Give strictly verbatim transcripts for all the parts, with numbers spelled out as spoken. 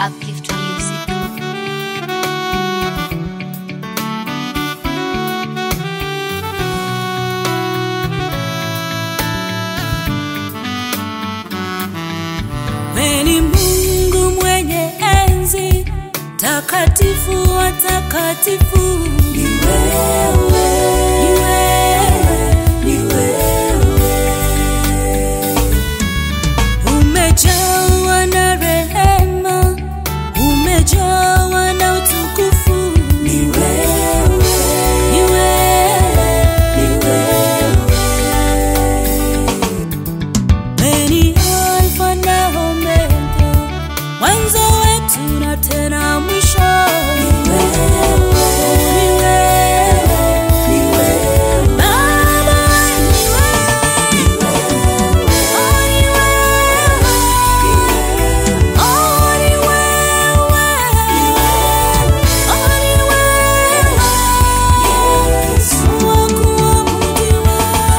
Uplift Music. Wewe ni Mungu mwenye enzi, takatifu wa takatifu. Ni wewe, ni wewe, ni wewe. Umejawa na rehema, umejawa na utukufu. Ni wewe, ni wewe, ni wewe. Wewe ni Alfa na Omega, mwanzo wetu na tena mwisho. Ni wewe, ni wewe, ni wewe. Baba, ni wewe, ni wewe. Oh, ni wewe, oh, ni wewe, oh, ni wewe. Yesu wa kuabudiwa,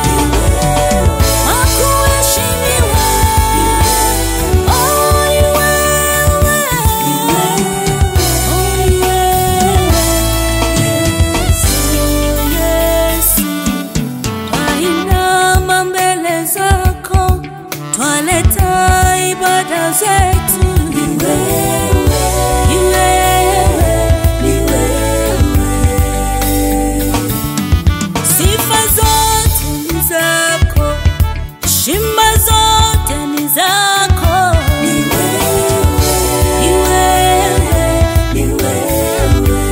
wa kuheshimiwa. Oh, ni wewe, oh, ni wewe. Yesu, twainama mbele zako, twaleta ibada zetu. Ni wewe, ni wewe, ni wewe. Sifa zote ni zako, heshima zote ni zako. Ni wewe, ni wewe, ni wewe.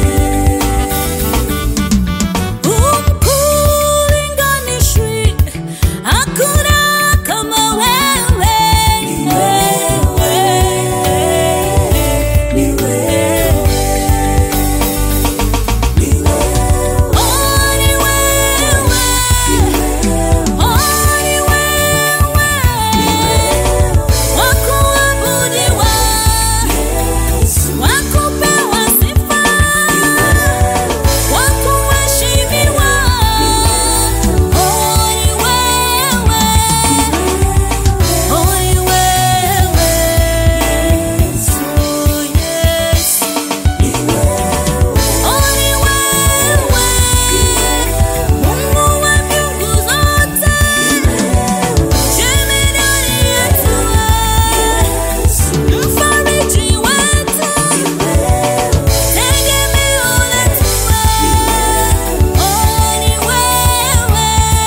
Umkuu linganishwi, hakuna kama wewe. Ni wewe, ni wewe, ni wewe. Oh, ni wewe, oh, ni wewe, wa kuabudiwa, wa kupewa sifa, wa kuheshimiwa. Oh, ni wewe, oh, ni wewe. Yesu, Yesu, ni wewe. Oh, ni wewe, Mungu wa mbingu zote, jemedari yetu, mfariji wetu, tegemeo letu. Oh, ni wewe,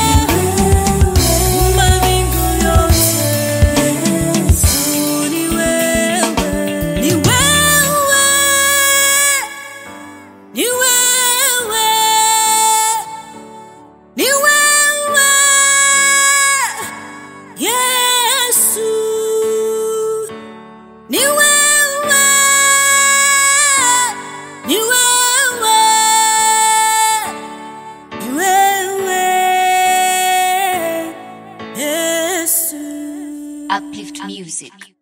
Muumba mbingu yote. Yesu, ni wewe, ni wewe, ni wewe, ni wewe. Yesu, ni wewe, ni wewe, ni wewe. Yesu. Uplift Music.